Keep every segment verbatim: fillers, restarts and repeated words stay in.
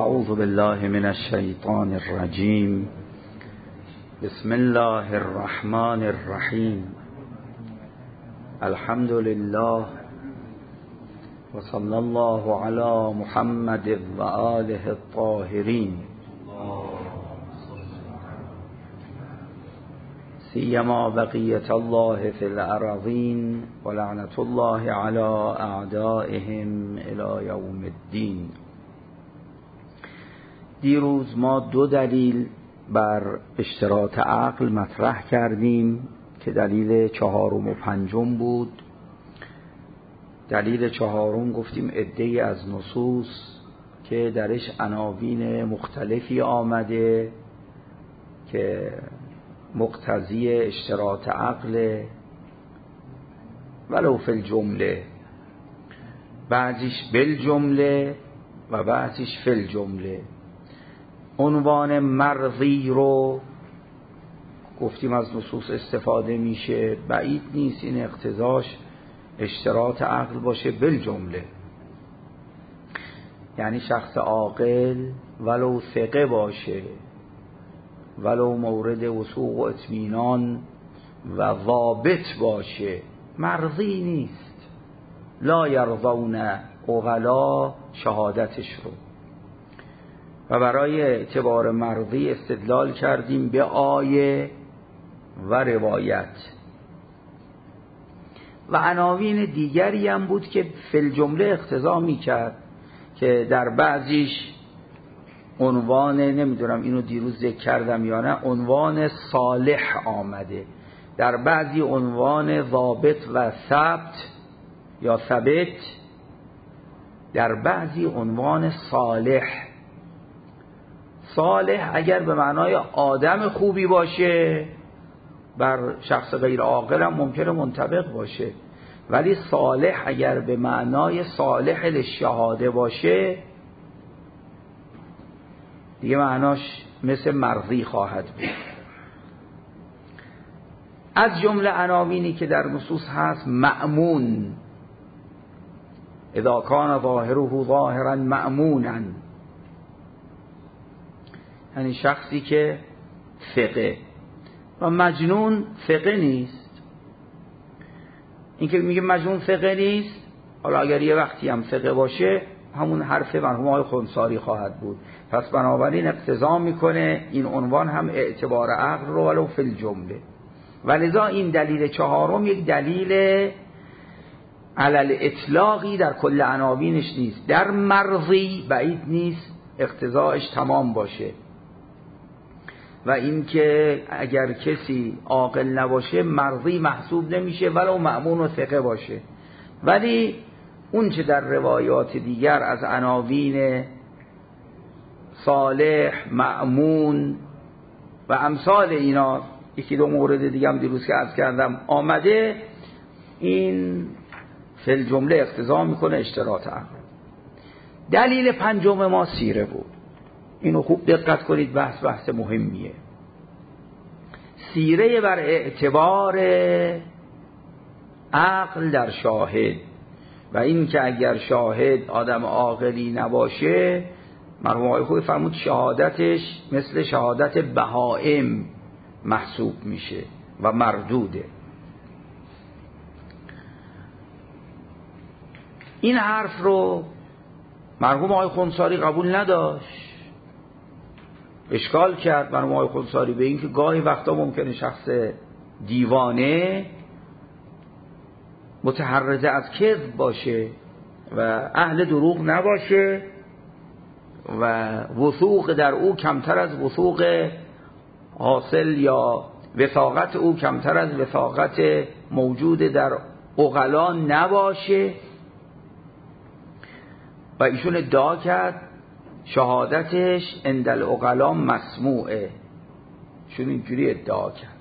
اعوذ بالله من الشیطان الرجیم. بسم الله الرحمن الرحیم. الحمد لله و صلی الله علی محمد و آله الطاهرین، سیما بقیة الله فی الارضین و لعنة الله علی اعدائهم الی یوم الدین. دیروز ما دو دلیل بر اشتراط عقل مطرح کردیم که دلیل چهارم و پنجم بود. دلیل چهارم گفتیم عده‌ای از نصوص که درش عناوین مختلفی آمده که مقتضی اشتراط عقل، ولو فی الجمله، بعضیش بالجمله و بعضیش فی الجمله. عنوان مرضی رو گفتیم از نصوص استفاده میشه، بعید نیست این اقتضاش اشتراط عقل باشه بالجمله، یعنی شخص عاقل ولو ثقه باشه، ولو مورد وثوق و اطمینان و ضابط باشه، مرضی نیست. لا یرضون عقلا شهادتش رو. و برای اعتبار مرضی استدلال کردیم به آیه و روایت. و عناوین دیگری هم بود که فی الجمله اقتضا میکرد که در بعضیش عنوان، نمیدونم اینو دیروز ذکر کردم یا نه، عنوان صالح آمده، در بعضی عنوان ضابط و ثبت یا ثبت، در بعضی عنوان صالح. صالح اگر به معنای آدم خوبی باشه بر شخص غیر عاقل هم ممکنه منطبق باشه، ولی صالح اگر به معنای صالح للشهاده باشه دیگه معناش مثل مرضی خواهد بود. از جمله عناوینی که در نصوص هست مأمون، اذا کان ظاهره ظاهرا مأمونا، یعنی شخصی که ثقه. و مجنون ثقه نیست. این که میگه مجنون ثقه نیست، حالا اگر یه وقتی هم ثقه باشه همون حرف مرحوم آقای خنثاری خواهد بود. پس بنابراین اقتضا میکنه این عنوان هم اعتبار عقل رو ولو فی الجمله. ولذا این دلیل چهارم یک دلیل علل اطلاقی در کل عناوینش نیست. در مرضی بعید نیست اقتضاش تمام باشه، و این که اگر کسی عاقل نباشه مرضی محسوب نمیشه ولو مأمون و ثقه باشه. ولی اون چه در روایات دیگر از عناوین صالح، مأمون و امثال اینا، یکی دو مورد دیگه هم دیروز که عرض کردم آمده، این فی الجمله اقتضا میکنه اشتراط عقل. دلیل پنجم ما سیره بود. اینو خوب دقت کنید، بحث بحث مهمیه. سیره بر اعتبار عقل در شاهد، و این که اگر شاهد آدم عاقلی نباشه، مرحوم آقای خوبی فرمود شهادتش مثل شهادت بهائم محسوب میشه و مردوده. این حرف رو مرحوم آقای خنثاری قبول نداشت، اشکال کرد مرحوم آقای خنثاری به این که گاهی وقتا ممکنه شخص دیوانه متحرز از کذب باشه و اهل دروغ نباشه و وثوق در او کمتر از وثوق حاصل یا وثاقت او کمتر از وثاقت موجود در عقلا نباشه. و ایشون ادعا کرد شهادتش عند العقلا مسموعه، چون اینجوری ادعا کرد.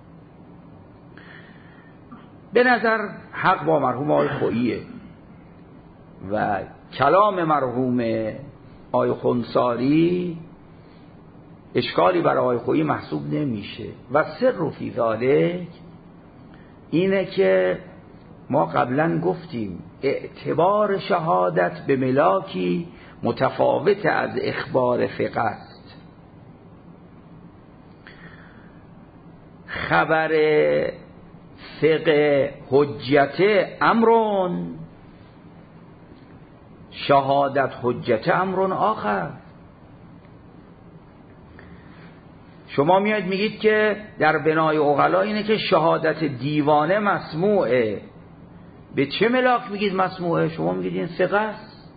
به نظر حق با مرحوم آقای خوییه و کلام مرحوم آقای خنثاری اشکالی برای آقای خویی محسوب نمیشه. و سر فی ذالک اینه که ما قبلا گفتیم اعتبار شهادت به ملاکی متفاوت از اخبار ثقه است. خبر ثقه حجت امرون، شهادت حجت امرون آخر. شما میاد میگید که در بنای عقلا اینه که شهادت دیوانه مسموعه. به چه ملاک میگید مسموعه؟ شما میگید این ثقه است.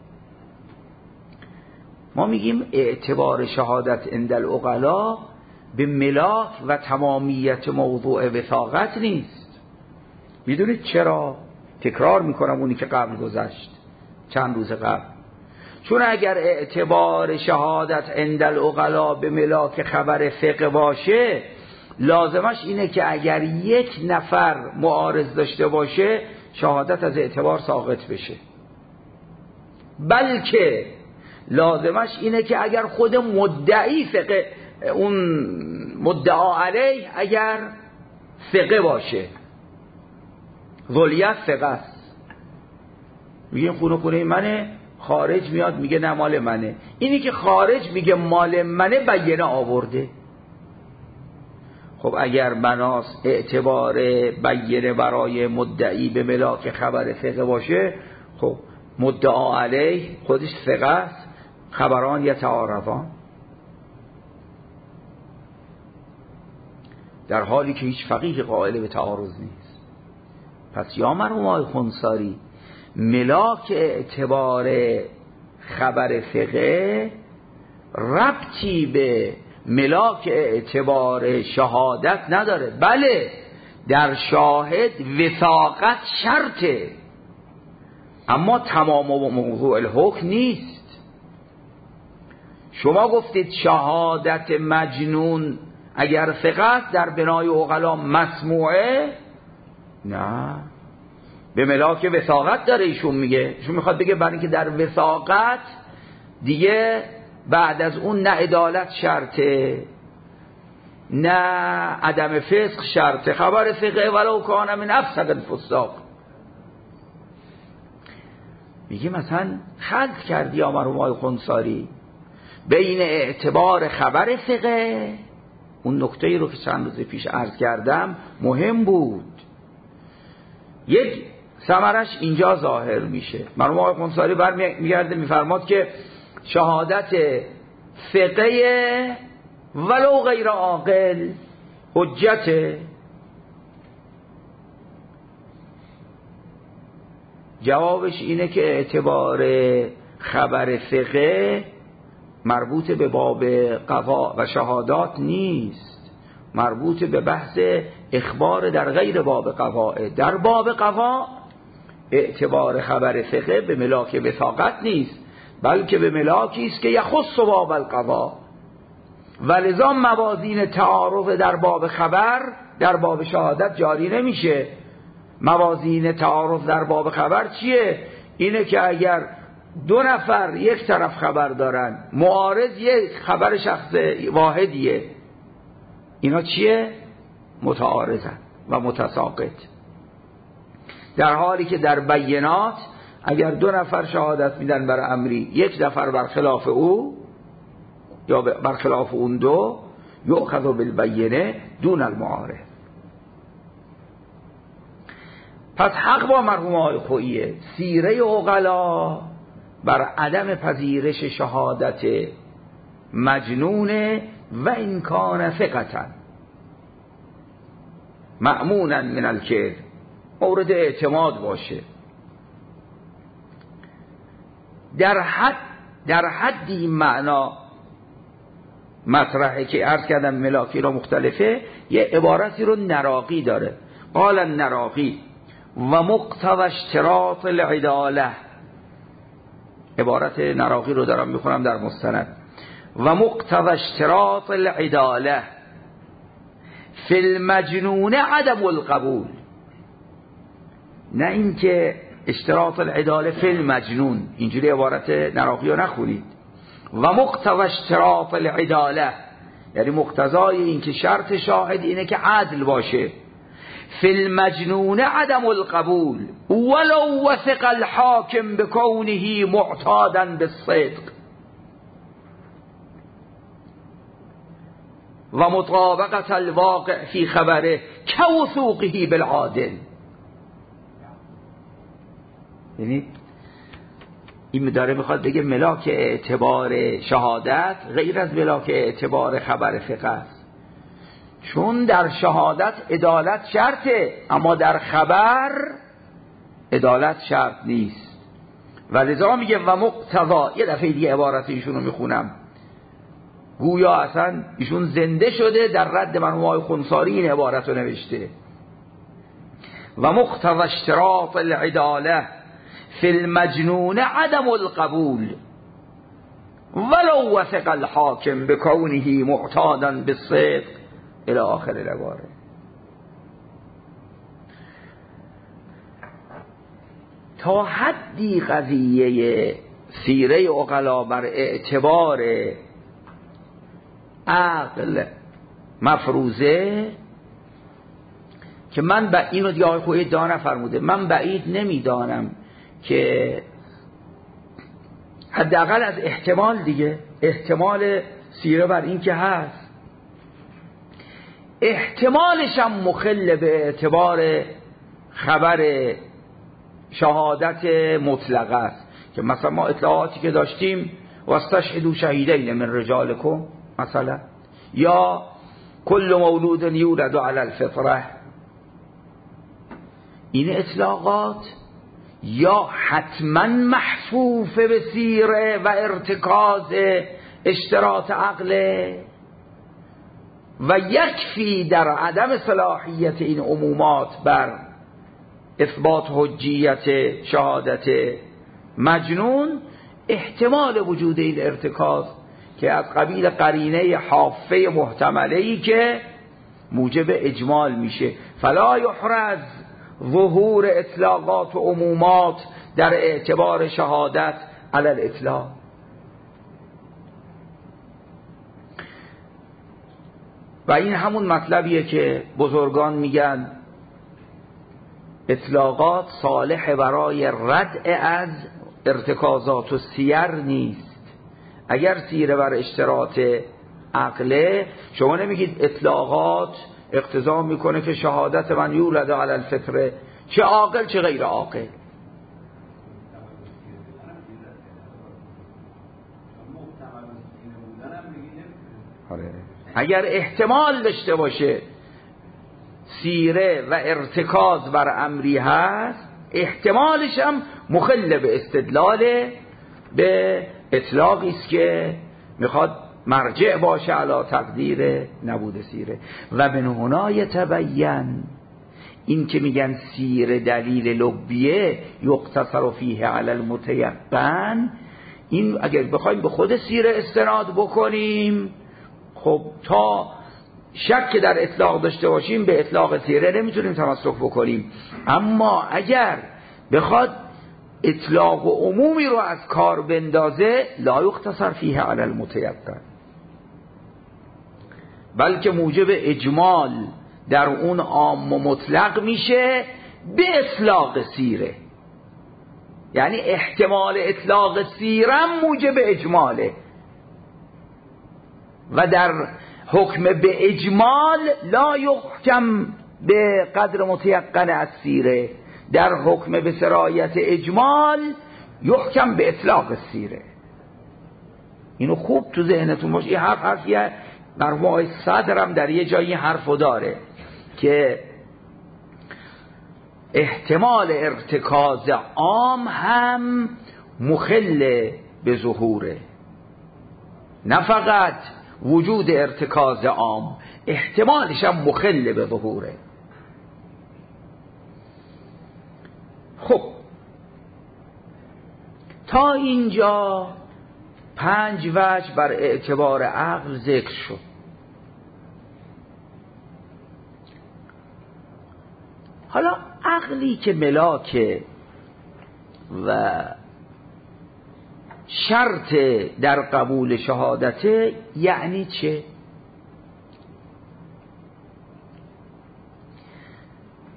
ما میگیم اعتبار شهادت عند العقلا به ملاک و تمامیت موضوع وثاقت نیست. میدونید چرا؟ تکرار میکنم اونی که قبل گذشت چند روز قبل. چون اگر اعتبار شهادت عند العقلا به ملاک خبر ثقه باشه، لازمش اینه که اگر یک نفر معارض داشته باشه شهادت از اعتبار ساقط بشه، بلکه لازمش اینه که اگر خود مدعی ثقه، اون مدعا علیه اگر ثقه باشه، ذلیت ثقه است، میگه خونه خونه منه، خارج میاد میگه نه مال منه. اینی که خارج میگه مال منه بینه آورده. خب اگر بناس اعتبار بینه برای مدعی به ملاک خبر ثقه باشه، خب مدعا علیه خودش ثقه است، خبران یتعارفان، در حالی که هیچ فقیه قائل به تعارض نیست. پس یا مرحوم آقای خنثاری، ملاک اعتبار خبر ثقه ربطی به ملاک اعتبار شهادت نداره. بله در شاهد وثاقت شرطه، اما تمام و موضوع الحکم نیست. شما گفتید شهادت مجنون اگر ثقه در بنای عقلا مسموعه، نه، به ملاک وثاقت داره ایشون میگه. ایشون میخواد بگه برای اینکه در وثاقت دیگه بعد از اون نه عدالت شرطه نه عدم فسق شرطه، خبر ثقه ولو کان من افسق الفساق. میگه مثلا خلط کردی یا مرحوم آقای خنثاری بین اعتبار خبر ثقه، اون نکته رو که چند روز پیش عرض کردم مهم بود، یک ثمرش اینجا ظاهر میشه. مرحوم آقای خنثاری برمیگرده میفرماد که شهادت ثقه ولو غیر عاقل حجته. جوابش اینه که اعتبار خبر ثقه مربوط به باب قضا و شهادات نیست، مربوط به بحث اخبار در غیر باب قضا. در باب قضا اعتبار خبر ثقه به ملاک وثاقت نیست، بلکه به ملاکی است که یخص باب القضا، ولذا موازین تعارض در باب خبر در باب شهادت جاری نمیشه. موازین تعارض در باب خبر چیه؟ اینه که اگر دو نفر یک طرف خبر دارن، معارض یک خبر شخص واحدیه، اینا چیه؟ متعارضن و متساقط. در حالی که در بینات اگر دو نفر شهادت میدن بر امری، یک نفر برخلاف او یا برخلاف اون دو، یؤخذ بالبینه دون المعارض. پس حق با مرحوم آقای خوییه، سیره عقلا بر عدم پذیرش شهادت مجنون و این کان ثقة مأمونا من الکذب، مورد اعتماد باشه. در حد در حدی این معنا مطرحه که عرض کردم ملاکی را مختلفه. یه عبارتی رو نراقی داره، قال النراقی و مقتضی اشتراط العداله. عبارت نراقی رو دارم میخونم در مستند. و مقتضی اشتراط العداله فی المجنون عدم القبول، نه اینکه اشتراط العداله فی المجنون، اینجوری عبارت نراقی رو نخونید. و مقتضی اشتراط العداله یعنی مقتضای این که شرط شاهد اینه که عدل باشه. فی المجنون عدم القبول ولو وثق الحاکم بکونه معتادا بالصدق و مطابقت الواقع فی خبره کوثوقه بالعادل. یعنی این داره میخواد بگه ملاک اعتبار شهادت غیر از ملاک اعتبار خبر فقه است، چون در شهادت عدالت شرطه اما در خبر عدالت شرط نیست. و لذا میگه و مقتضا، یه دفعه دیگه عبارت ایشون رو میخونم، گویا اصلا ایشون زنده شده در رد مرحوم خنثاری این عبارت رو نوشته. و مقتضا اشتراط العداله فی المجنون عدم القبول ولو وثق الحاکم بکونه معتادا بالصدق الى آخر العباره. تا حدی قضیه سیره عقلا بر اعتبار عقل مفروضه که من با اینو دیگه آقای خویی دانه فرموده، من بعید نمیدانم که حداقل از احتمال دیگه، احتمال سیره بر این که هست، احتمالش هم مخل به اعتبار خبر شهادت مطلقه است که مثلا ما اطلاعاتی که داشتیم واستشهدوا شهیدین من رجالکم مثلا، یا کل مولود یولد علی الفطره، این اطلاقات یا حتما محفوف به سیره و ارتکاز اشتراط عقله و یکفی در عدم صلاحیت این عمومات بر اثبات حجیت شهادت مجنون احتمال وجود این ارتکاز که از قبیل قرینه حافه محتمله‌ای که موجب اجمال میشه. فلا یحرز ظهور اطلاقات و عمومات در اعتبار شهادت علی الاطلاق. و این همون مطلبیه که بزرگان میگن اطلاقات صالح برای ردع از ارتکازات و سیر نیست. اگر سیره بر اشتراط عقله، شما نمیگید اطلاقات اقتضا میکنه که شهادت من یولد علی الفطره، چه عاقل چه غیر عاقل. اگر احتمال داشته باشه سیره و ارتکاز بر امری هست، احتمالش هم مخل به استدلال به اطلاقی است که میخواد مرجع باشه علی تقدیر نبود سیره. و من هنا یتبین، این که میگن سیره دلیل لبیه یقتصر فیه علی المتیقن، این اگر بخوایم به خود سیره استناد بکنیم، خب تا شک در اطلاق داشته باشیم به اطلاق سیره نمیتونیم تمسک بکنیم. اما اگر بخواد اطلاق و عمومی رو از کار بندازه لا یختصر فیه علی المتیقن، بلکه موجب اجمال در اون عام و مطلق میشه به اطلاق سیره. یعنی احتمال اطلاق سیره موجب اجماله و در حکم به اجمال لا یحکم به قدر متیقن از سیره، در حکم به سرایت اجمال یحکم به اطلاق سیره. اینو خوب تو ذهنتون باشه. این حرف حرفیه مرحوم آقای صدرم در یه جایی حرفو داره که احتمال ارتکاز عام هم مخل به ظهوره، نه فقط وجود ارتکاز عام، احتمالش هم مخل به ظهوره. خب تا اینجا پنج وجه بر اعتبار عقل ذکر شد. حالا عقلی که ملاک و شرط در قبول شهادته یعنی چه؟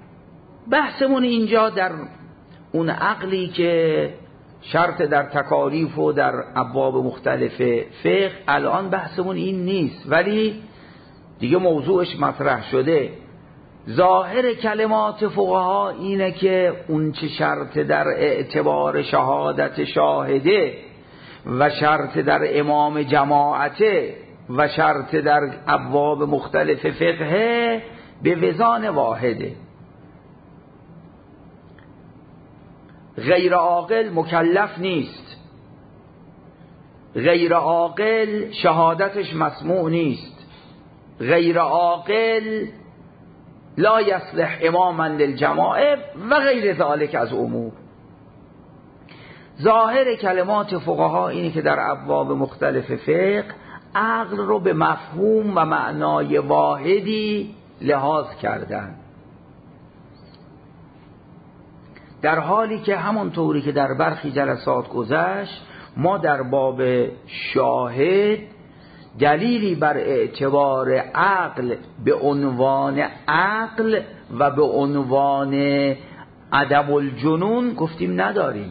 بحثمون اینجا در اون عقلی که شرط در تکالیف و در ابواب مختلف فقه، الان بحثمون این نیست، ولی دیگه موضوعش مطرح شده. ظاهر کلمات فقها اینه که اون چه شرط در اعتبار شهادت شاهده و شرط در امام جماعته و شرط در ابواب مختلف فقه به وزان واحده. غیر عاقل مکلف نیست، غیر عاقل شهادتش مسموع نیست، غیر عاقل لا یصلح اماما للجماعه و غیر ذالک از امور. ظاهر کلمات فقها اینه که در ابواب مختلف فقه عقل رو به مفهوم و معنای واحدی لحاظ کردن، در حالی که همون طوری که در برخی جلسات گذشت ما در باب شاهد دلیلی بر اعتبار عقل به عنوان عقل و به عنوان عدم الجنون گفتیم نداریم.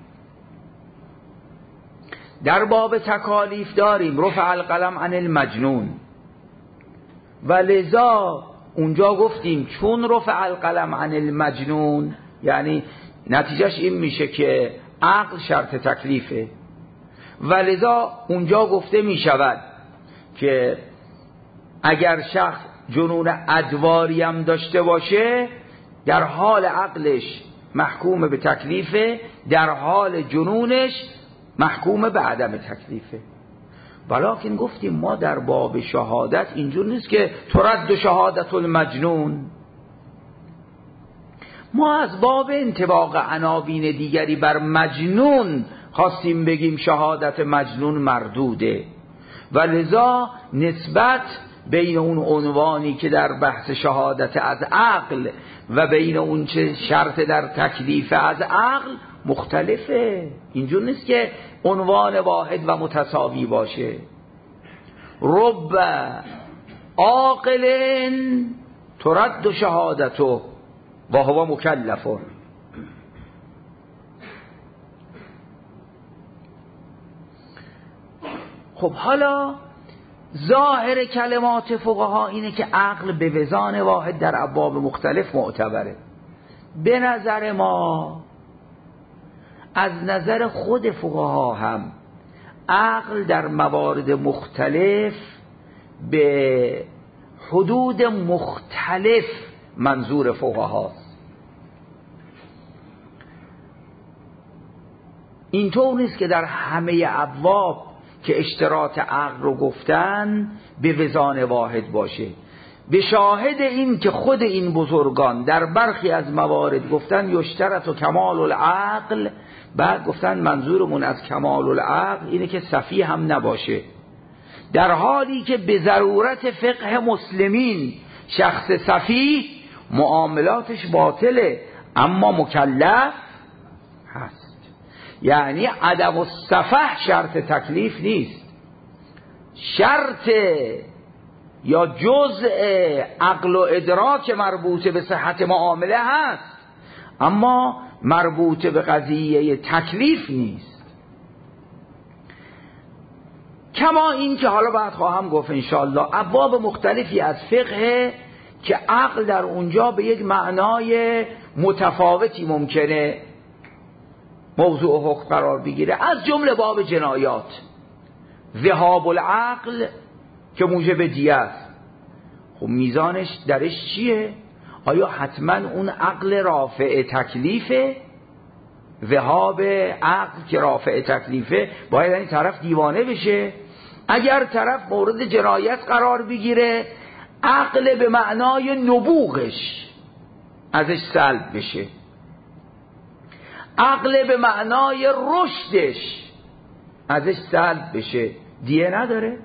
در باب تکالیف داریم رفع القلم عن المجنون، و لذا اونجا گفتیم چون رفع القلم عن المجنون یعنی نتیجهش این میشه که عقل شرط تکلیفه، و لذا اونجا گفته میشود که اگر شخص جنون ادواری هم داشته باشه در حال عقلش محکوم به تکلیفه، در حال جنونش محکوم به عدم تکلیفه. ولیکن گفتیم ما در باب شهادت اینجور نیست که ترد شهادت المجنون، ما از باب انطباق عناوین دیگری بر مجنون خواستیم بگیم شهادت مجنون مردوده، و لذا نسبت بین اون عنوانی که در بحث شهادت از عقل و بین اون چه شرط در تکلیف از عقل مختلفه. اینجور نیست که عنوان واحد و متساوی باشه. رب عاقل ترد شهادته و هو مکلف. خب حالا ظاهر کلمات فقها اینه که عقل به وزان واحد در ابواب مختلف معتبره. به نظر ما، از نظر خود فقها هم، عقل در موارد مختلف به حدود مختلف منظور فقهاست. اینطور نیست که در همه ابواب که اشتراط عقل رو گفتن به وزان واحد باشه. به شاهد این که خود این بزرگان در برخی از موارد گفتن یشترط و کمال العقل، بعد گفتن منظورمون از کمال العقل اینه که سفیه هم نباشه، در حالی که به ضرورت فقه مسلمین شخص سفیه معاملاتش باطله اما مکلف هست. یعنی عدم السفه شرط تکلیف نیست، شرط یا جزء عقل و ادراک مربوط به صحت معامله هست اما مربوط به قضیه تکلیف نیست. کما این که حالا بعد خواهم گفت انشاءالله ابواب مختلفی از فقه که عقل در اونجا به یک معنای متفاوتی ممکنه موضوع حکم قرار بگیره، از جمله باب جنایات ذهاب العقل که موجب دیه است. خب میزانش درش چیه؟ آیا حتما اون عقل رافع تکلیفه؟ ذهاب عقل که رافع تکلیفه باید این طرف دیوانه بشه؟ اگر طرف مورد جنایت قرار بگیره عقل به معنای نبوغش ازش سلب بشه، عقل به معنای رشدش ازش سلب بشه، دیه نداره؟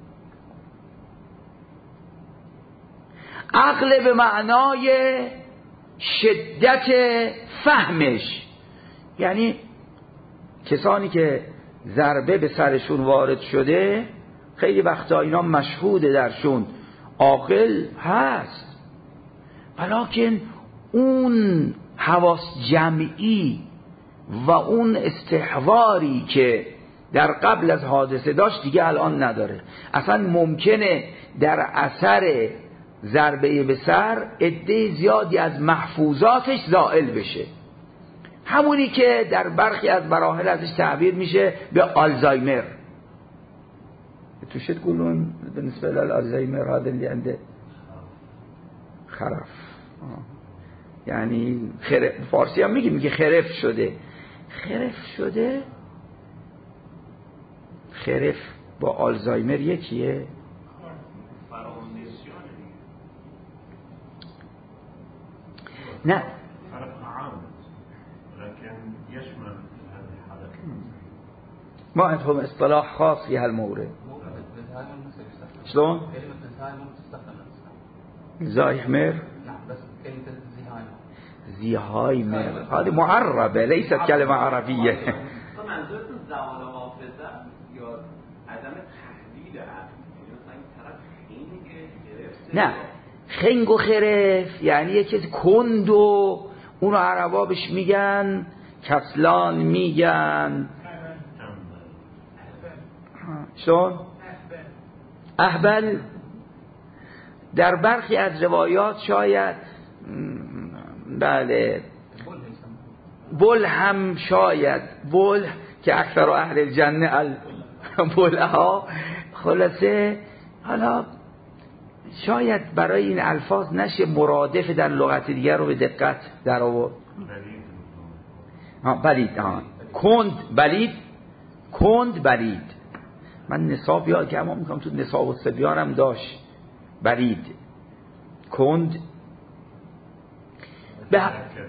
عقل به معنای شدت فهمش، یعنی کسانی که ضربه به سرشون وارد شده خیلی وقتا اینا مشهوده درشون عاقل هست، ولیکن اون حواس جمعی و اون استحواری که در قبل از حادثه داشت دیگه الان نداره. اصلا ممکنه در اثر ضربه به سر عده زیادی از محفوظاتش زائل بشه، همونی که در برخی از مراحل ازش تعبیر میشه به آلزایمر. تو شو تقولون بالنسبه للالزایمر هذا اللي عنده خرف، یعنی خرف، فارسی هم میگه میگه خرف شده. خرف شده، خرف با آلزایمر یکیه؟ نه ما عندهم اصطلاح خاص في هالمورد. شلون؟ زهايمر؟ نعم بس كلمة زهايمر هذه معربة ليست كلمة عربية. طبعا منظورتون زوال حافظه یا عدم تحلیل عقل، مثلا این طرف خنگ نه خنگ و خرف یعنی یه کسی کند و اونو عربا بهش میگن کسلان، میگن شون اهبل. در برخی از روایات شاید بله بل هم شاید بل که اکثر اهل الجنه بله ها. خلاصه حالا شاید برای این الفاظ نشه مرادف در لغت دیگر رو به دقت در آورد. ها بلید، ها کند بلید، کند بلید. من نصاب یاد که اما میکنم تو نصاب و سبیانم داشت بلید کند به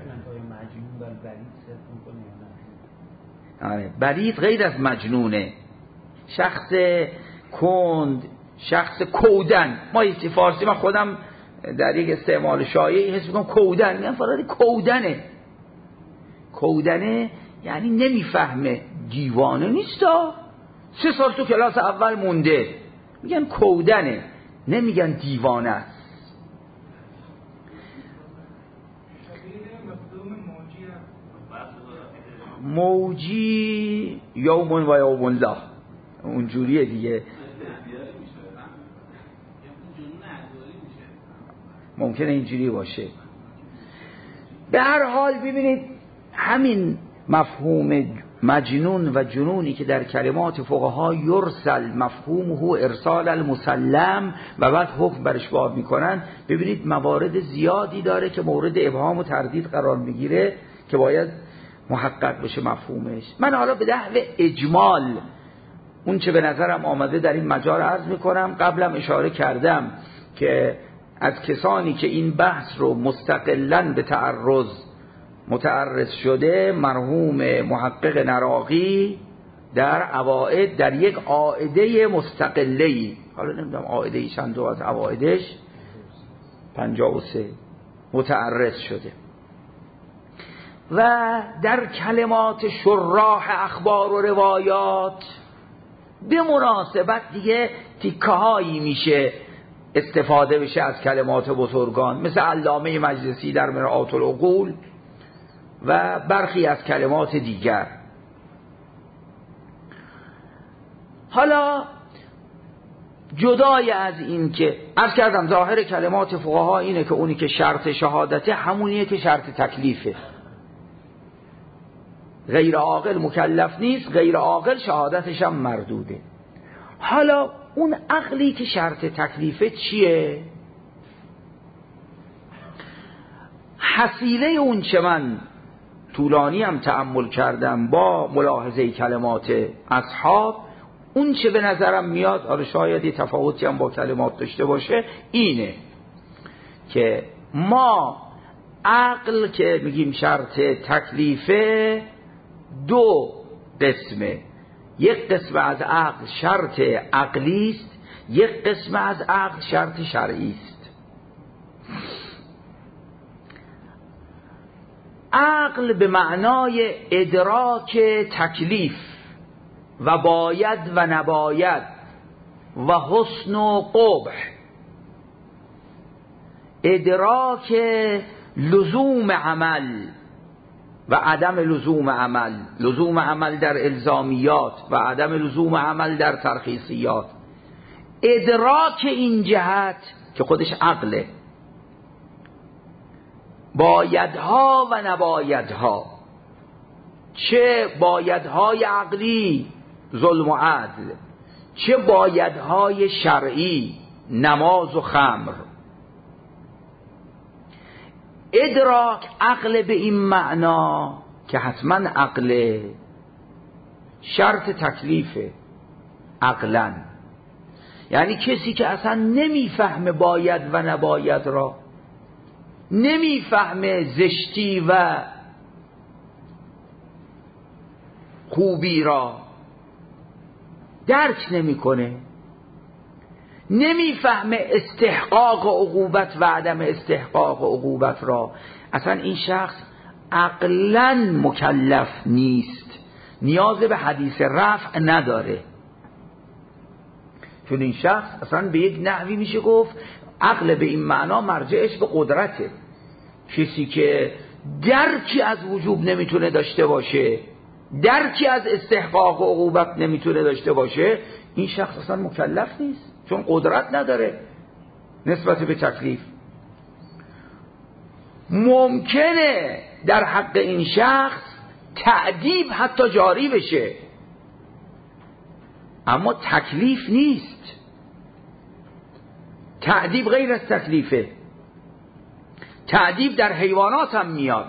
آره بلید غیر از مجنونه. شخص کند، شخص کودن، ما یه فارسی من خودم در یک استعمال شایعی حس میکنم کودن، میگم فراد کودنه. کودنه یعنی نمیفهمه، دیوانه نیستا، سه سال تو کلاس اول مونده، میگن کودنه، نمیگن دیوانه است. موجی یوم و یوم الله اونجوریه دیگه. ممکنه اینجوری باشه. به هر حال ببینید همین مفهوم مجنون و جنونی که در کلمات فقها یرسل مفهومه ارسال المسلم و بعد حکم برش باب میکنن، ببینید موارد زیادی داره که مورد ابهام و تردید قرار میگیره که باید محقق بشه مفهومش. من حالا به نحو اجمال اون چه به نظرم آمده در این مجال عرض میکنم. قبلم اشاره کردم که از کسانی که این بحث رو مستقلاً به تعرض متعرض شده مرحوم محقق نراقی در عوائد در یک عائده مستقله‌ای، حالا نمیدونم عائده چند از عوائدش پنجاه و سه متعرض شده و در کلمات شراح اخبار و روایات به مناسبت دیگه تیکه‌هایی میشه استفاده بشه از کلمات بزرگان، مثل علامه مجلسی در مرآت العقول و برخی از کلمات دیگر. حالا جدای از این که عرض کردم ظاهر کلمات فقها اینه که اونی که شرط شهادته همونیه که شرط تکلیفه. غیر عاقل مکلف نیست، غیر عاقل شهادتش هم مردوده. حالا اون عقلی که شرط تکلیفه چیه؟ حصیله اون چه من طولانی هم تأمل کردم با ملاحظه کلمات اصحاب، اون چه به نظرم میاد، آره شاید یه تفاوتی هم با کلمات داشته باشه، اینه که ما عقل که میگیم شرط تکلیفه دو قسمه. یک قسم از عقل شرط عقلی است، یک قسم از عقل شرط شرعی است. عقل به معنای ادراک تکلیف و باید و نباید و حسن و قبح، ادراک لزوم عمل و عدم لزوم عمل، لزوم عمل در الزامیات و عدم لزوم عمل در ترخیصیات. ادراک این جهت که خودش عقله، بایدها و نبایدها، چه بایدهای عقلی ظلم و عدل، چه بایدهای شرعی نماز و خمر. ادراک عقل به این معنا که حتما عقل شرط تکلیفه عقلاً، یعنی کسی که اصلا نمیفهمه باید و نباید را، نمیفهمه زشتی و خوبی را، درک نمیکنه، نمیفهمه استحقاق عقوبت و عدم استحقاق عقوبت را، اصلا این شخص عقلاً مکلف نیست، نیاز به حدیث رفع نداره. چون این شخص اصلا به یک نحوی میشه گفت عقل به این معنا مرجعش به قدرته. کسی که درکی از وجوب نمیتونه داشته باشه، درکی از استحقاق و عقوبت نمیتونه داشته باشه، این شخص اصلا مکلف نیست، چون قدرت نداره نسبت به تکلیف. ممکنه در حق این شخص تعدیب حتی جاری بشه، اما تکلیف نیست. تعدیب غیر از تکلیفه. تعدیب در حیوانات هم میاد.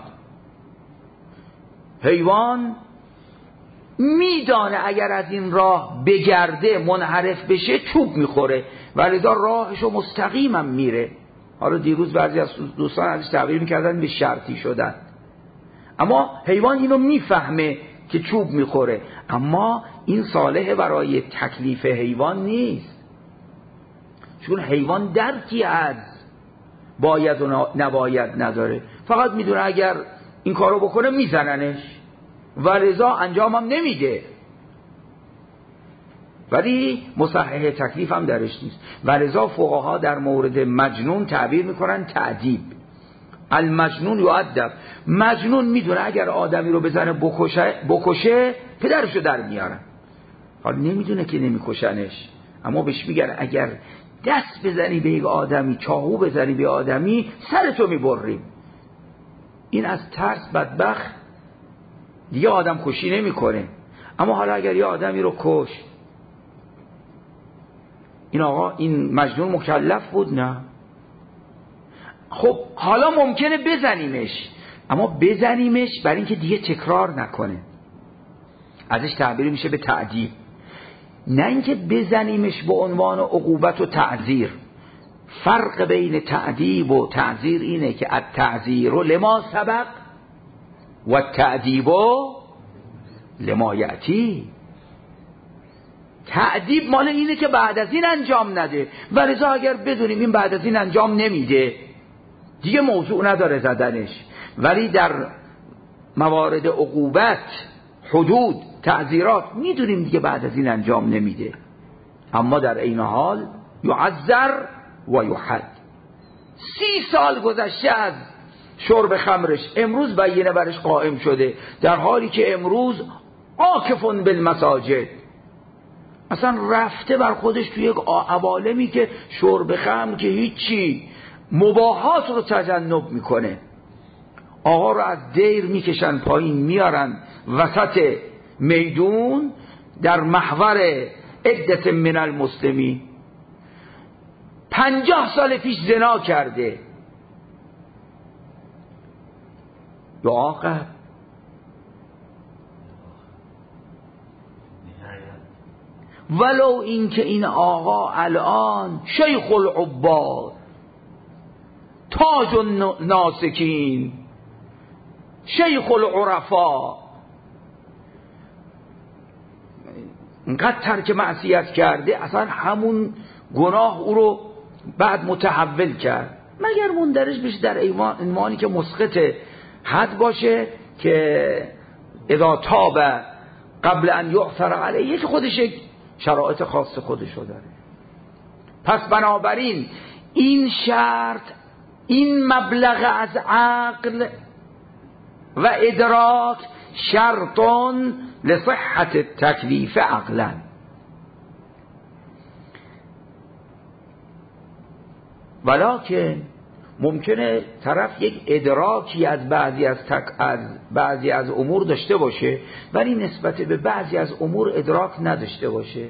حیوان میدانه اگر از این راه بگرده منحرف بشه چوب میخوره و لذا راهشو مستقیمم میره. حالا دیروز بعضی از دوستان ازش تعبیر میکردن به شرطی شدن، اما حیوان اینو میفهمه که چوب میخوره، اما این صالح برای تکلیف حیوان نیست، چون حیوان درکی از باید و نباید نداره، فقط میدونه اگر این کارو بکنه میزننش و لذا انجامم نمیده، ولی مصحح تکلیف هم درش نیست. و لذا فقها در مورد مجنون تعبیر میکنن تعدیب. المجنون یؤدب. مجنون میدونه اگر آدمی رو بزنه بکشه, بکشه پدرشو در میارن. حالا نمیدونه که نمیکشنش، اما بهش میگن اگر دست بزنی به یک آدمی، چاقو بزنی به آدمی، سرتو میبریم. این از ترس بدبخت دیگه آدم کشی نمیکنه. اما حالا اگر یه آدمی رو کش، این آقا این مجنون مکلف بود؟ نه. خب حالا ممکنه بزنیمش، اما بزنیمش برای اینکه دیگه تکرار نکنه، ازش تعبیر میشه به تعدیب، نه اینکه بزنیمش به عنوان عقوبت و تعذیر. فرق بین تعدیب و تعذیر اینه که التعذیر لما سبق و التعدیب لما یأتی. تعدیب مال اینه که بعد از این انجام نده، و لذا اگر بدونیم این بعد از این انجام نمیده دیگه موضوع نداره زدنش. ولی در موارد عقوبت، حدود، تعزیرات میدونیم دیگه بعد از این انجام نمیده، اما در این حال یعذر و یحد. سی سال گذشته از شرب خمرش، امروز بینه برش قائم شده، در حالی که امروز عاکفون بالمساجد، اصلا رفته بر خودش توی یک عوالمی که شرب خمر که هیچی، مباحات رو تجنب میکنه. آقا رو از دیر میکشن پایین، میارن وسط میدون در محور عدت من المسلمین. پنجاه سال پیش زنا کرده، یعاقب. ولو این که این آقا الان شیخ العباد، تاج الناسکین، شیخ العرفا، اینقدر ترک معصیت کرده، اصلا همون گناه او رو بعد متحول کرد، مگر مندرج بشه در ایمانی که مسقط حد باشه که اذا تاب قبل ان یعثر علیه، که خودش شرایط خاص خودشو داره. پس بنابراین این شرط این مبلغ از عقل و ادراک شرطون لصحت التکلیف عقلا. ولکن ممکنه طرف یک ادراکی از بعضی از, تک از بعضی از امور داشته باشه ولی نسبت به بعضی از امور ادراک نداشته باشه.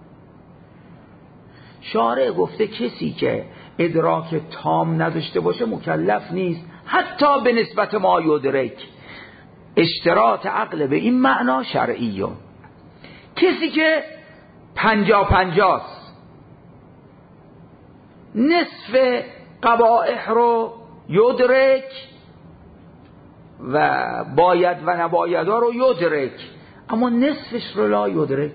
شارع گفته کسی که ادراک تام نداشته باشه مکلف نیست، حتی به نسبت ما یدرک. اشتراط عقل به این معنا شرعیه. کسی که پنجا پنجاست، نصف قبائح رو یدرک و باید و نبایدها رو یدرک، اما نصفش رو لا یدرک.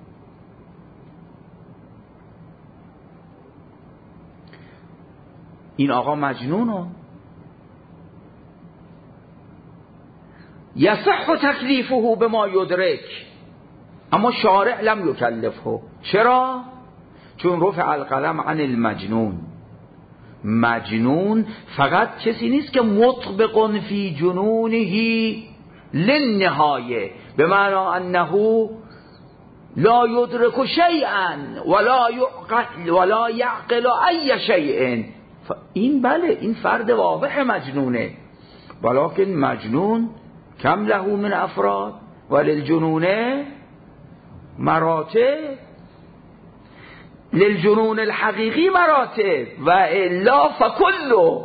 این آقا مجنونه. یصح تکلیفه به ما یدرک، اما شارع لم یکلفه. چرا؟ چون رفع القلم عن المجنون. مجنون فقط کسی نیست که مطبق فی جنونه للنهایه، به معنی انه لا یدرک شیئا ولا یعقل ولا یعقل ای شیء. این بله، این فرد واضح مجنونه، ولکن مجنون کم له من افراد وللجنون مراتب، للجنون الحقیقی مراتب و الا فکلو.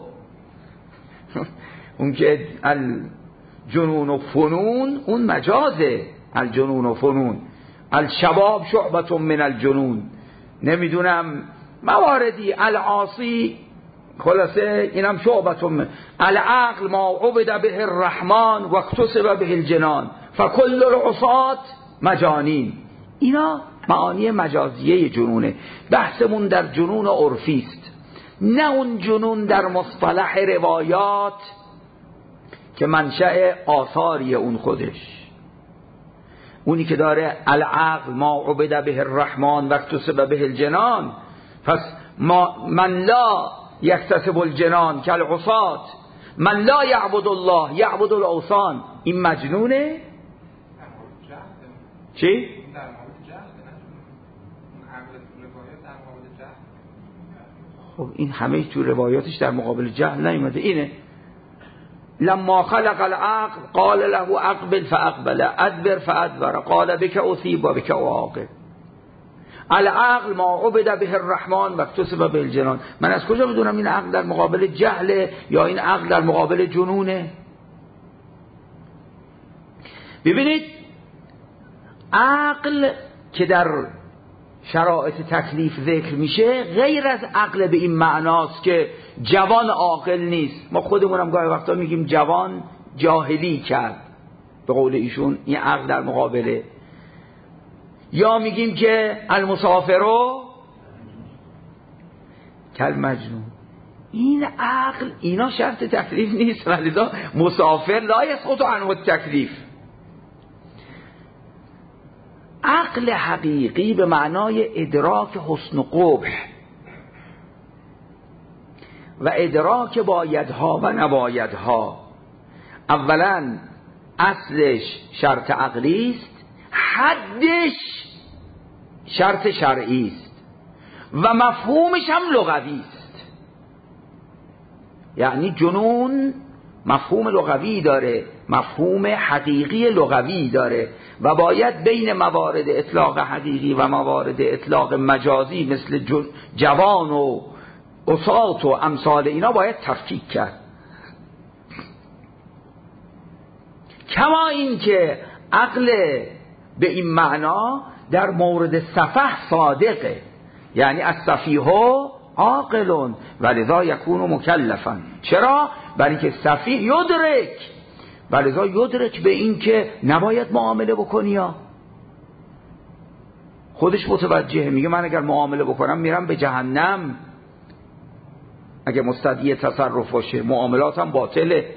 اون که الجنون و فنون اون مجازه. الجنون و فنون، الشباب شعبت من الجنون، نمیدونم مواردی، العاصی، خلاصه اینم شعبت من العقل ما عبد به الرحمن و اکتسب به الجنان فکل العصات مجانین. اینا معانی مجازیه جنونه. بحثمون در جنون عرفی است، نه اون جنون در مصطلح روایات که منشأ آثاری اون خودش. اونی که داره العقل ما عبد به الرحمن و اکتسب به الجنان، پس ما من لا یکتسب الجنان کالعصات من لا یعبد الله یعبد الاوثان. این مجنونه؟ چی؟ خب این همه تو روایاتش در مقابل جهل نیومده. اینه لما خلق العقل قال له اقبل فاقبل ادبر فادبر قال بك اصيب و بك اعاقب. العقل ما عبد به الرحمن و اکتسب به الجنان. من از کجا بدونم این عقل در مقابل جهله یا این عقل در مقابل جنونه؟ ببینید عقل که در شرایط تکلیف ذکر میشه غیر از عقل به این معناست که جوان عاقل نیست. ما خودمونم گاهی وقتا میگیم جوان جاهلی کرد، به قول ایشون این عقل در مقابله. یا میگیم که المسافرو کل مجنون. این عقل اینا شرط تکلیف نیست، ولذا مسافر لا یسقط عنه التکلیف. عقل حقیقی به معنای ادراک حسن و قبح و ادراک بایدها و نبایدها. اولا اصلش شرط عقلی است، حدش شرط شرعی است و مفهومش هم لغوی است. یعنی جنون مفهوم لغوی داره، مفهوم حقیقی لغوی داره و باید بین موارد اطلاق حقیقی و موارد اطلاق مجازی مثل جوان و عصات و امثال اینا باید تفکیک کرد. کما این که عقل به این معنا در مورد سفه صادقه، یعنی از سفیه عاقلون ولذا یکون مکلفا. چرا؟ برای که سفیه یدرک، ولذا یدرک به این که نباید معامله بکنی. ها خودش متوجهه، میگه من اگر معامله بکنم میرم به جهنم. اگه مستدعی تصرف باشه معاملاتم باطله.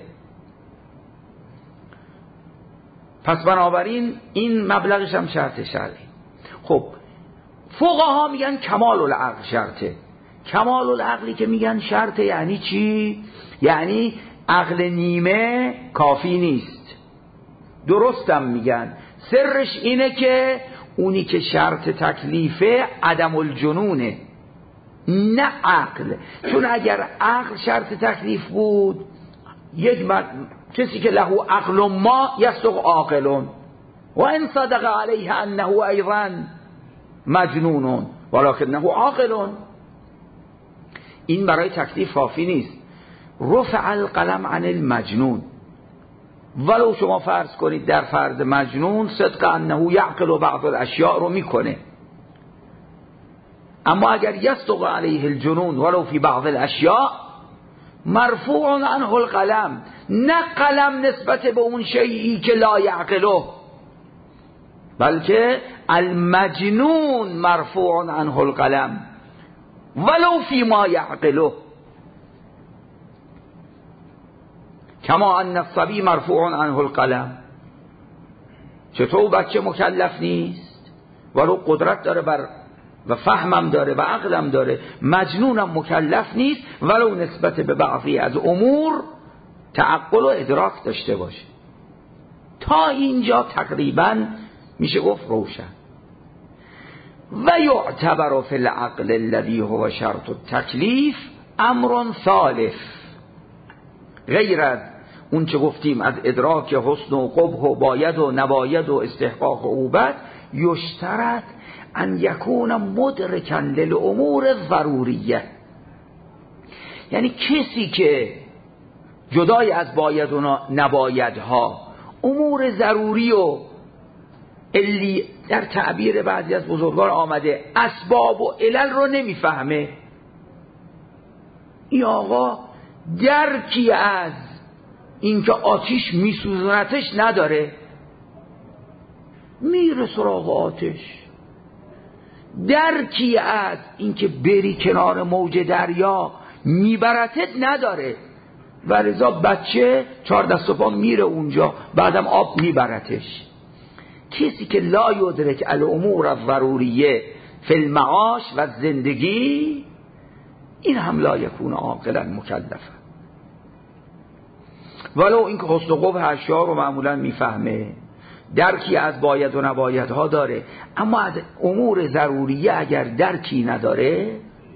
پس بنابراین این مبلغش هم شرط شرعی. خب فقها میگن کمال العقل شرطه. کمال العقلی که میگن شرط یعنی چی؟ یعنی عقل نیمه کافی نیست. درستم میگن سرش اینه که اونی که شرط تکلیفه عدم الجنونه، نه عقل. چون اگر عقل شرط تکلیف بود، یک من... کسی که له عقل ما یصدق عاقلون و ان صدق علیه انه ایضا مجنون ولکنه عاقلون. این برای تکلیف کافی نیست. رفع القلم عن المجنون، ولو شما فرض کنید در فرض مجنون صدق انه یعقل بعض الاشیاء رو میکنه، اما اگر یصدق علیه الجنون ولو فی بعض الاشیاء مرفوع عنه القلم، نه قلم نسبت به اون شیئی که لا یعقله، بلکه المجنون مرفوع عنه القلم ولو فی ما یعقله، کما ان الصبی مرفوع عنه القلم. چطور بچه مکلف نیست ولو قدرت داره بر و فهمم داره و عقلم داره، مجنونم مکلف نیست ولو نسبت به بعضی از امور تعقل و ادراک داشته باشه. تا اینجا تقریبا میشه گفت روشن. و یعتبر فی العقل الذی هو شرط التکلیف امر ثالث، غیر از اون چه گفتیم از ادراک حسن و قبح و باید و نباید و استحقاق و عقوبت، یشترط ان یکون مدرکا للامور ضروریه. یعنی کسی که جدای از باید و نبایدها امور ضروری و علی در تعبیر بعضی از بزرگان آمده اسباب و علل رو نمیفهمه، این آقا درکی از اینکه آتیش میسوزونتش نداره، میره سراغ آتش. درکی از اینکه بری کنار موج دریا میبرتت نداره، و لذا بچه چهار دست و پا میره اونجا، بعدم آب میبرتش. کسی که لا یدرک الامور الضروریه فی المعاش و زندگی، این هم لا یکون عاقلا مکلفا، ولو اینکه حسن و قبح اشیاء رو معمولا میفهمه، درکی از باید و نبایدها داره، اما از امور ضروریه اگر درکی نداره،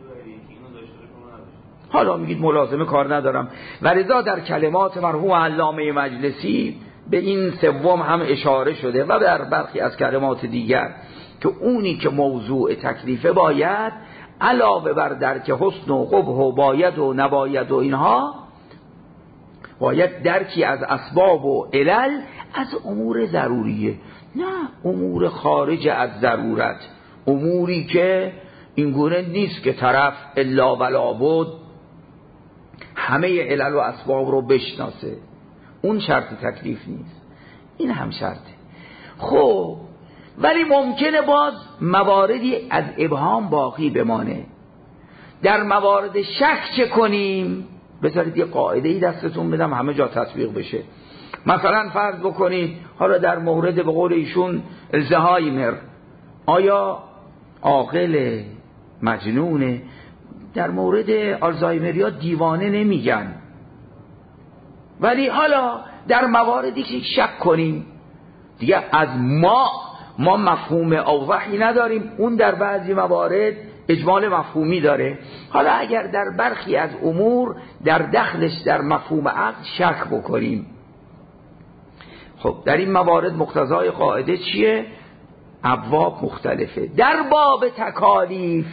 حالا میگید ملازمه کار ندارم. ولذا در کلمات مرحوم علامه مجلسی به این سوم هم اشاره شده و در برخی از کلمات دیگر که اونی که موضوع تکلیفه باید علاوه بر درک حسن و قبح و باید و نباید و اینها، باید درکی از اسباب و علل از امور ضروریه، نه امور خارج از ضرورت، اموری که اینگونه نیست که طرف الا ولا بود همه علل و اسباب رو بشناسه، اون شرط تکلیف نیست، این هم شرطه. خب ولی ممکنه باز مواردی از ابهام باقی بمانه. در موارد شک چه کنیم؟ بذارید یه قاعده‌ای دستتون بدم همه جا تطبیق بشه. مثلا فرض بکنید حالا در مورد به قول ایشون زهایمر، آیا عاقل مجنونه؟ در مورد آلزایمریا دیوانه نمیگن، ولی حالا در مواردی که شک کنیم دیگه از ما ما مفهوم اوضحی نداریم، اون در بعضی موارد اجمال مفهومی داره. حالا اگر در برخی از امور در دخلش در مفهوم عقل شک بکنیم، خب در این موارد مقتضای قاعده چیه؟ ابواب مختلفه. در باب تکالیف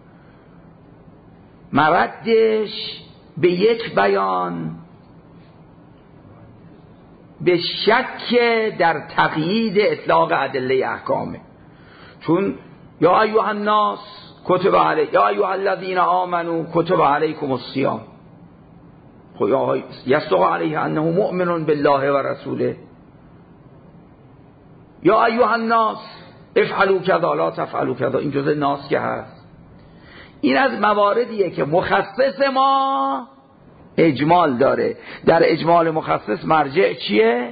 مردش به یک بیان به شک در تقیید اطلاق ادله احکامه، چون یا ایها الناس کتب علی یا ایها الذین آمنوا کتب علیکم الصیام، خب یا یصدق علیه انه مؤمن بالله و رسوله، یا ایها الناس افعلوا کذا لا تفعلوا کذا، این جزء ناس که هست. این از مواردیه که مخصص ما اجمال داره. در اجمال مخصص مرجع چیه؟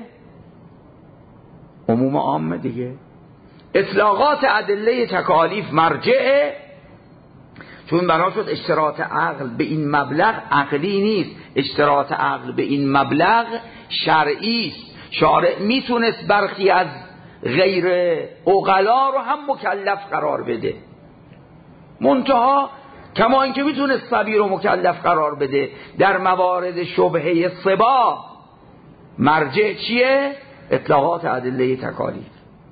عموم عام دیگه. اطلاقات ادله تکالیف مرجعه، چون بنا شد اشتراط عقل به این مبلغ عقلی نیست، اشتراط عقل به این مبلغ شرعی است. شارع میتونست برخی از غیر عقلا رو هم مکلف قرار بده، منتها کما اینکه میتونست صبی رو مکلف قرار بده در موارد شبهه صبا، مرجع چیه؟ اطلاقات ادله تکالیف.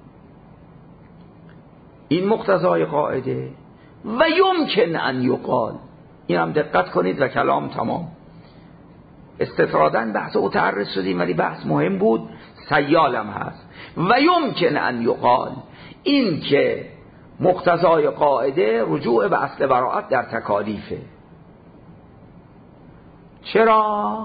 این مقتضای قاعده. و یمکن ان یقال، این هم دقت کنید و کلام تمام. استطرادن بحث متعرض شدیم ولی بحث مهم بود، سیالم هست. و یمکن ان یقال، این که مقتضای قاعده رجوع به اصل براءت در تکالیفه. چرا؟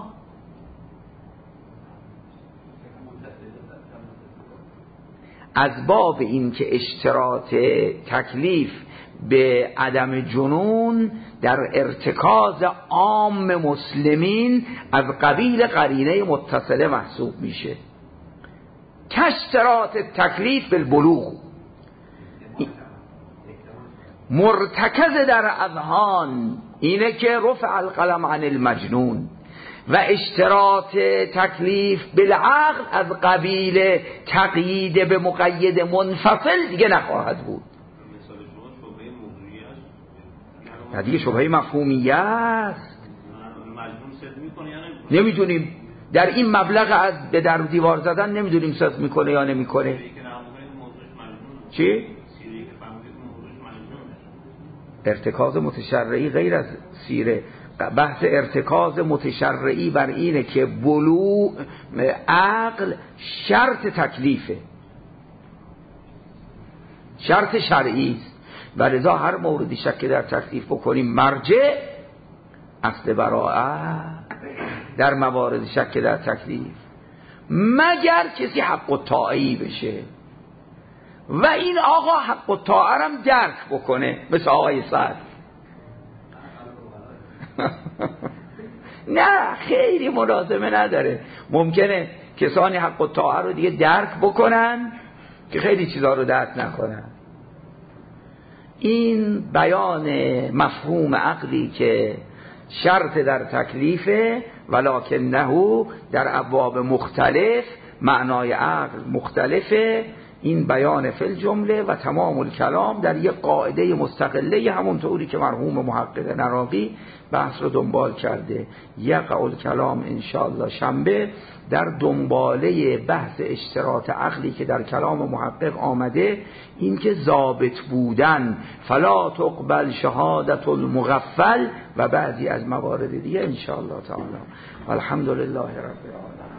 از باب این که اشتراط تکلیف به عدم جنون در ارتکاز عام مسلمین از قبیل قرینه متصله محسوب میشه، که اشتراط تکلیف بالبلوغ مرتکز در اذهان اینه که رفع القلم عن المجنون، و اشتراط تکلیف بالعقل از قبیل تقیید به مقید منفصل دیگه نخواهد بود. نه دیگه شبهه مفهومیه است، نمیدونیم در این مبلغ از به در دیوار زدن نمیدونیم صدق میکنه یا نمیکنه. چی؟ ارتکاز متشرعی غیر از سیره. بحث ارتکاز متشرعی بر اینه که بلوغ عقل شرط تکلیفه، شرط شرعی است، و لذا هر موردی شک در تکلیف بکنیم مرجع اصل براءت در موارد شک در تکلیف، مگر کسی حق الطاعی بشه و این آقا حق الطاعه هم درک بکنه، مثل آقای سعد. نه خیلی ملازمه نداره، ممکنه کسانی حق الطاعه رو دیگه درک بکنن که خیلی چیزا رو درک نکنن. این بیان مفهوم عقلی که شرط در تکلیفه، ولکنه در ابواب مختلف معنای عقل مختلفه. این بیان فی الجمله و تمام الکلام در یک قاعده مستقله، همونطوری که مرحوم محقق نراقی بحث رو دنبال کرده. یقع الکلام انشاءالله شنبه در دنباله بحث اشتراط عقلی که در کلام محقق آمده، این که ضابط بودن فلا تقبل شهادت المغفل و بعضی از موارد دیگه انشاءالله تعالی. الحمدلله رب العالمین.